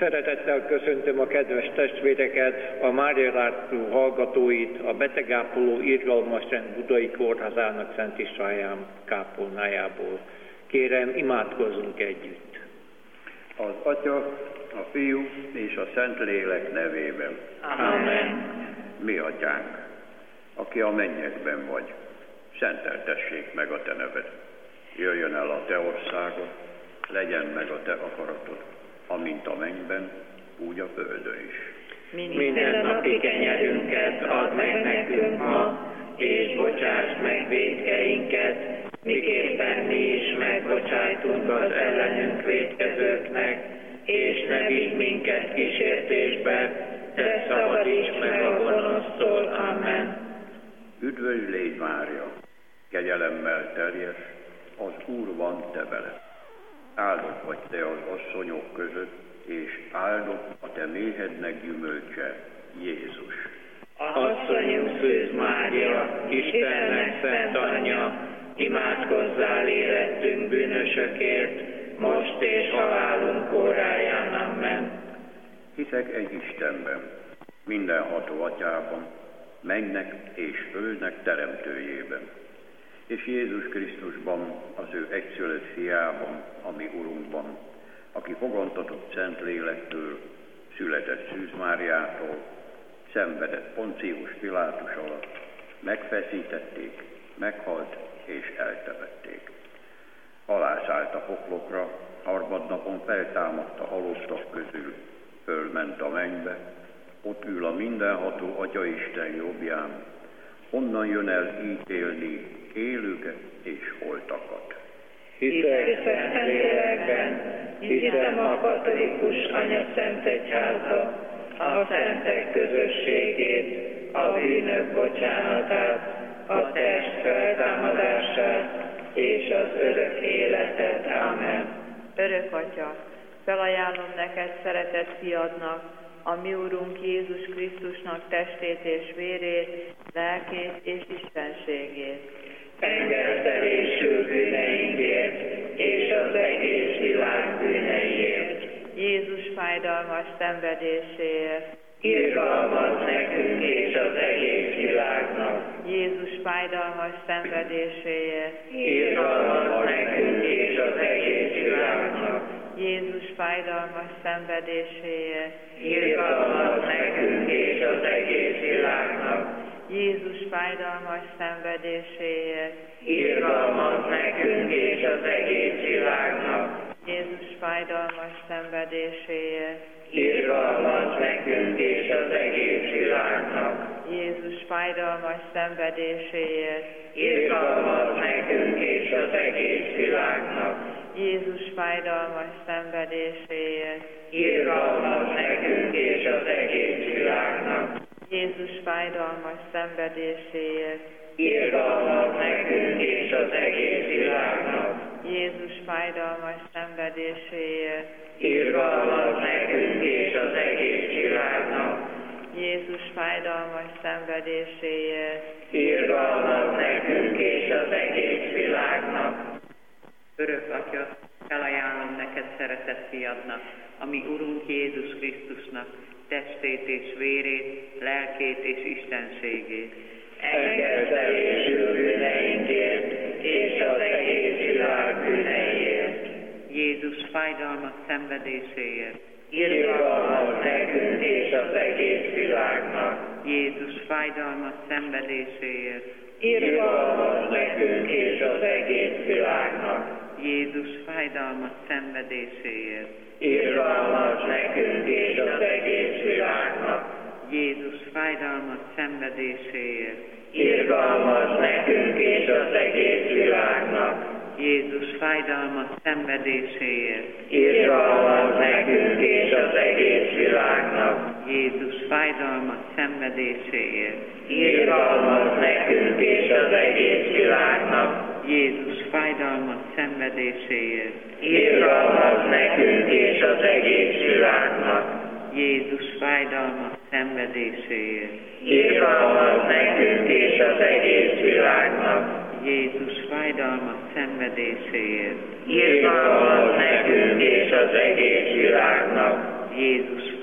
Szeretettel köszöntöm a kedves testvéreket, a Mária László hallgatóit, a betegápoló irgalmas rend Budai Kórházának Szent István kápolnájából. Kérem, imádkozzunk együtt. Az Atya, a Fiú és a Szentlélek nevében. Amen. Mi Atyánk, aki a mennyekben vagy, szenteltessék meg a Te neved. Jöjjön el a Te országod, legyen meg a Te akaratod, amint a mennyben, úgy a földön is. Minden napi kenyerünket add meg nekünk ma, és bocsáss meg vétkeinket, miképpen mi is megbocsájtunk az ellenünk vétkezőknek, és ne vigy minket kísértésbe, de szabadíts meg a gonosztól. Amen. Üdvözl légy, Mária, kegyelemmel teljes, az Úr van te veled. Áldott vagy te az asszonyok között, és áldott a te méhednek gyümölcse, Jézus. Asszonyunk Szűz Mária, Istennek szent anyja, imádkozzál érettünk bűnösökért, most és halálunk óráján. Amen. Hiszek egy Istenben, mindenható Atyában, mennynek és földnek teremtőjében, és Jézus Krisztusban, az ő egyszülött fiában, a mi Urunkban, aki fogantatott Szentlélektől, született Szűz Máriától, szenvedett Poncius Pilátus alatt, megfeszítették, meghalt és eltemették. Alászállt a poklokra, harmadnapon feltámadt a halottak közül, fölment a mennybe, ott ül a mindenható Atyaisten jobbján, onnan jön el ítélni élőket és holtakat. Hiszek Szentlélekben, hiszem a katolikus anyaszentegyházba, a szentek közösségét, a bűnök bocsánatát, a test feltámadását és az örök életet. Amen. Örök Atya, felajánlom neked szeretett fiadnak, a mi Urunk Jézus Krisztusnak testét és vérét, lelkét és istenségét. Engedelésül bűneinkért és az egész világ bűneiért. Jézus fájdalmas szenvedéséért. Irgalmaz nekünk és az egész világnak. Jézus fájdalmas szenvedéséért. Irgalmaz nekünk és az egész világnak. Jézus fájdalmas szenvedéséért. Irgalmaz nekünk és az egész világnak. Jézus fájdalmas szenvedéséért. Irgalmaz nekünk és az egész világnak. Jézus fájdalmas szenvedéséért. Irgalmaz nekünk és az egész világnak. Jézus fájdalmas szenvedéséért. Irgalmaz nekünk és az egész világnak. Jézus fájdalmas szenvedéséért. Irgalmaz nekünk és az egész világnak. Jézus fájdalmas szenvedéséért. Irgalmaz nekünk és az egész világnak. Jézus fájdalmas szenvedéséért. Irgalmaz nekünk és az egész világnak. Jézus fájdalmas szenvedéséért. Irgalmaz nekünk és az egész világnak. Örök Atya, felajánlom neked szeretett fiadnak, a mi Urunk Jézus Krisztusnak, testét és vérét, lelkét és istenségét. Engedelésül bűneinkért és az egész világ bűneiért. Jézus fájdalmas szenvedéséért. Irgalmaz nekünk és az egész világnak. Jézus fájdalmas szenvedéséért. Irgalmaz nekünk és az egész világnak. Jézus fájdalmas szenvedéséért. Irgalmaz nekünk és az egész világnak. Jézus fájdalmas szenvedéséért. Irgalmaz nekünk és az egész világnak. Jézus fájdalmas szenvedéséért. Irgalmaz nekünk és az egész világnak. Jézus fájdalmas szenvedéséért. Irgalmaz nekünk és az egész világnak. Jézus fájdalmas szenvedéséért. Irgalmaz nekünk és az egész világnak. Jézus fájdalmas szenvedéséért. Irgalmaz nekünk és az egész világnak. Jézus fájdalmas szenvedéséért. Irgalmaz nekünk és az egész világnak. Jézus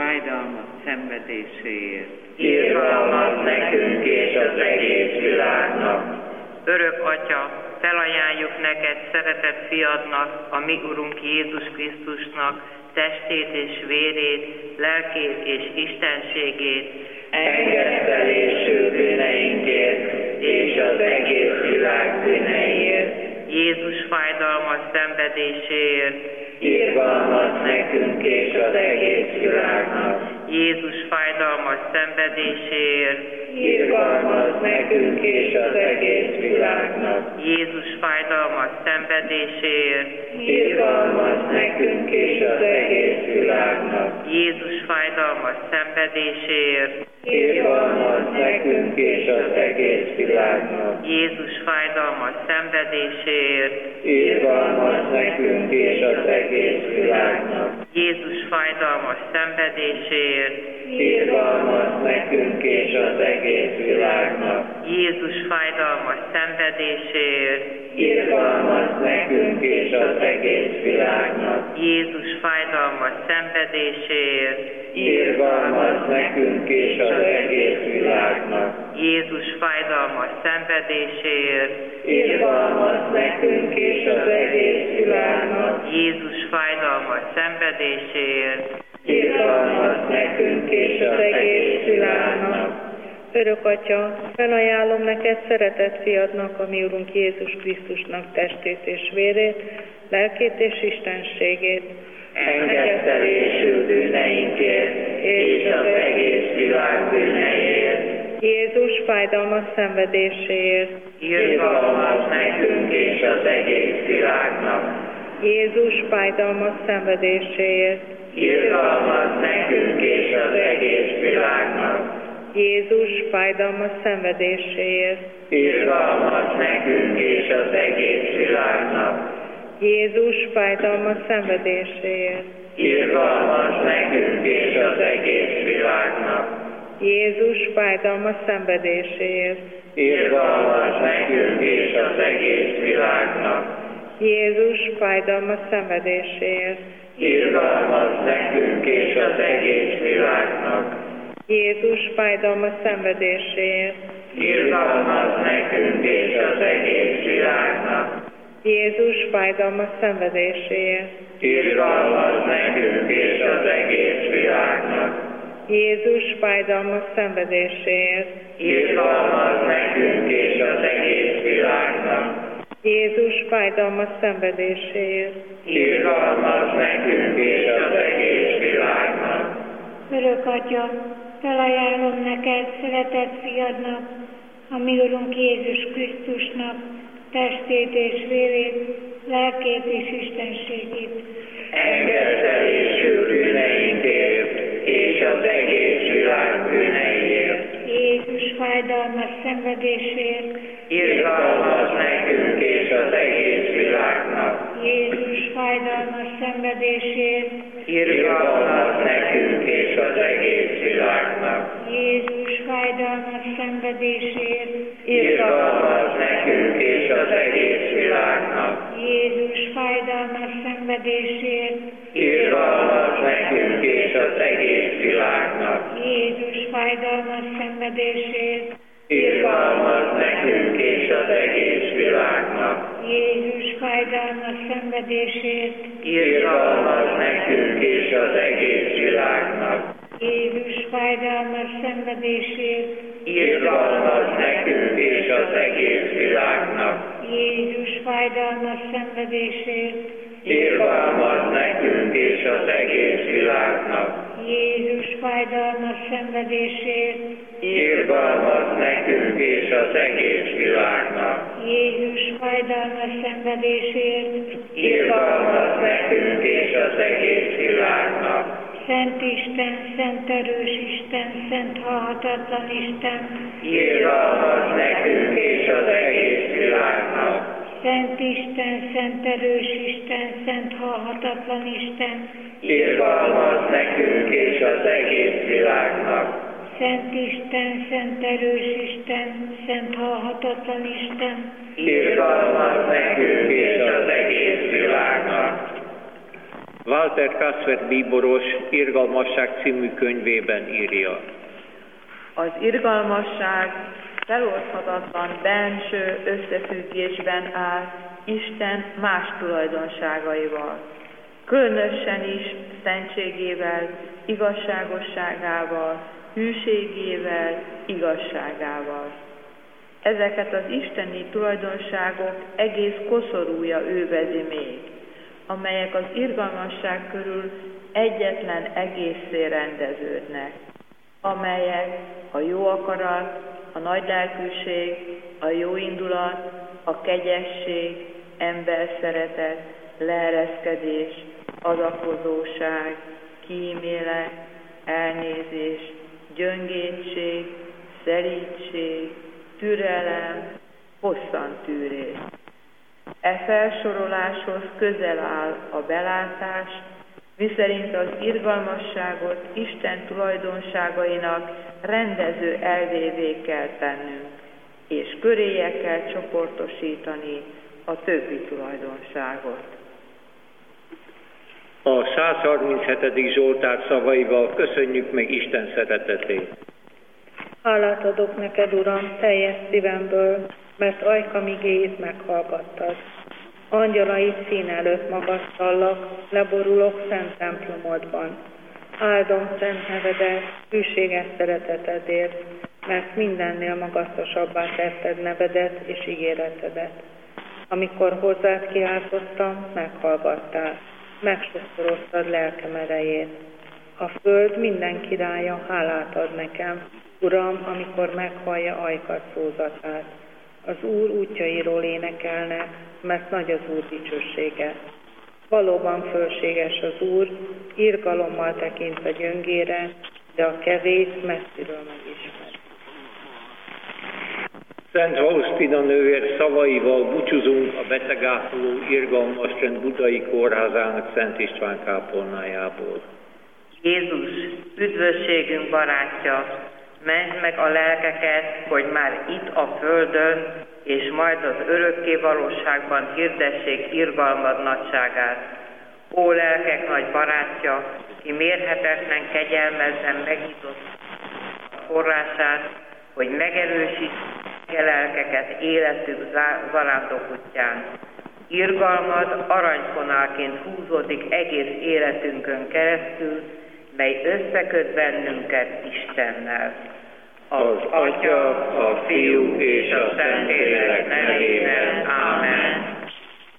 fájdalmas szenvedéséért. Irgalmaz nekünk és az egész világnak. Örök Atya, felajánljuk neked szeretett fiadnak, a mi Urunk Jézus Krisztusnak testét és vérét, lelkét és istenségét. Engedtelésű bűneinkért és az egész világ bűneiért. Jézus fájdalmas szenvedéséért. Irgalmaz nekünk és az egész világnak. Jézus fájdalmas szenvedéséért. Irgalmaz nekünk és az egész világnak. Jézus fájdalmas szenvedéséért. Irgalmaz nekünk és az egész világnak. Jézus fájdalmas szenvedéséért. Irgalmaz nekünk és az egész világnak. Jézus fájdalmas szenvedéséért. Irgalmaz nekünk és az egész világnak. Jézus fájdalmas szenvedéséért. Irgalmaz nekünk és az egész világnak. Jézus fájdalmas szenvedéséért. Irgalmaz nekünk és az egész világnak. Jézus fájdalmas szenvedéséért. Irgalmaz nekünk és az egész világnak. Jézus fájdalmas szenvedéséért. Irgalmaz nekünk és az egész világnak. Jézus fájdalmas szenvedéséért. Irgalmaz nekünk és az egész világnak. Örök Atya, felajánlom neked szeretett fiadnak, a mi Urunk Jézus Krisztusnak testét és vérét, lelkét és istenségét. Engedtelésű bűneinkért és az egész világ bűneiért. Jézus fájdalmas szenvedéséért. Irgalmaz nekünk és az egész világnak. Jézus fájdalmas szenvedéséért. Irgalmaz nekünk és az egész világnak. Jézus fájdalmas szenvedéséért. Irgalmaz nekünk és az egész világnak. Jézus fájdalmas szenvedéséért. Irgalmaz nekünk és az egész világnak. Jézus fájdalmas szenvedéséért. Irgalmaz nekünk és az egész világnak. Jézus fájdalmas szenvedéséért. Irgalmaz nekünk és az egész világnak. Jézus fájdalmas szenvedéséért. Irgalmaz nekünk és az egész világnak. Jézus fájdalmas szenvedéséért. Irgalmaz nekünk és az egész világnak. Jézus fájdalmas szenvedéséért. Irgalmaz nekünk és az egész világnak. Jézus fájdalmas szenvedéséért. Irgalmaz nekünk és az egész világnak. Örök Atya, felajánlom neked szeretett fiadnak, a mi Urunk Jézus Krisztusnak testét és vérét, lelkét és istenségét. Engedtelésű bűneinkért és az egész világ bűneiért. Jézus fájdalmas szenvedésért. Irgalmaz nekünk és az egész világnak. Jézus fájdalmas szenvedésért. Irgalmaz nekünk és az egész világnak. Jézus fájdalmas szenvedésért. Irgalmaz nekünk és az egész világnak. Jézus fájdalmas szenvedésért. Irgalmaz nekünk és az egész világnak. Jézus fájdalmas szenvedésért. Irgalmaz nekünk és az egész világnak. Jézus fájdalmas szenvedésért. Irgalmaz nekünk és az egész világnak. Jézus fájdalmas szenvedésért. Irgalmaz nekünk és az egész világnak. Jézus fájdalmas szenvedésért. Irgalmaz nekünk és az egész világnak. Jézus fájdalmas szenvedésért. Irgalmaz nekünk és az egész világnak. Jézus fájdalmas szenvedésért. Irgalmaz nekünk és az egész világnak. Szent Isten, szent erős Isten, szent halhatatlan Isten. Irgalmaz nekünk és az egész világnak. Szent Isten, szent erős Isten, szent halhatatlan Isten. Irgalmaz nekünk és az egész világnak. Szent Isten, szent erős Isten, szent halhatatlan Isten. Irgalmaz nekünk és az egész világnak. Walter Kaspert bíboros Irgalmasság című könyvében írja. Az irgalmasság feloldhatatlan benső összefüggésben áll Isten más tulajdonságaival, különösen is szentségével, igazságosságával, hűségével, igazságával. Ezeket az isteni tulajdonságok egész koszorúja övezi még, amelyek az irgalmasság körül egyetlen egészé rendeződnek, amelyek a jó akarat, a nagy lelkűség, a jó indulat, a kegyesség, emberszeretet, leereszkedés, adakozóság, kímélet, elnézés, gyöngétség, szelídség, türelem, hosszantűrés. E felsoroláshoz közel áll a belátás, miszerint az irgalmasságot Isten tulajdonságainak rendező elvévé kell tennünk, és köréje kell csoportosítani a többi tulajdonságot. A 137. Zsoltár szavaival köszönjük meg Isten szeretetét. Hálát adok neked, Uram, teljes szívemből, mert ajkam igéjét meghallgattad. Angyalaid szín előtt magasztallak, leborulok szent templomodban. Áldom szent nevedet, hűséges szeretetedért, mert mindennél magasztosabbá tetted nevedet és ígéretedet. Amikor hozzád kiáltottam, meghallgattál, megsokszoroztad lelkem erejét. A föld minden királya hálát ad nekem, Uram, amikor meghallja ajkad szózatát. Az Úr útjairól énekelnek, mert nagy az Úr dicsősége. Valóban fölséges az Úr, irgalommal tekint a gyöngére, de a kevés messziről megismer. Szent Faustina nővér szavaival búcsúzunk a betegápoló Irgalmasrend Budai Kórházának Szent István kápolnájából. Jézus, üdvösségünk barátja, mentsd meg a lelkeket, hogy már itt a földön, és majd az örökké valóságban hirdessék irgalmad nagyságát. Ó lelkek nagy barátja, ki mérhetetlen kegyelmezzen megnyitott forrását, hogy megerősítse lelkeket életük zarátó útján. Irgalmad aranyfonálként húzódik egész életünkön keresztül, mely összeköt bennünket Istennel. Az Atya, a Fiú és a Szentlélek nevében.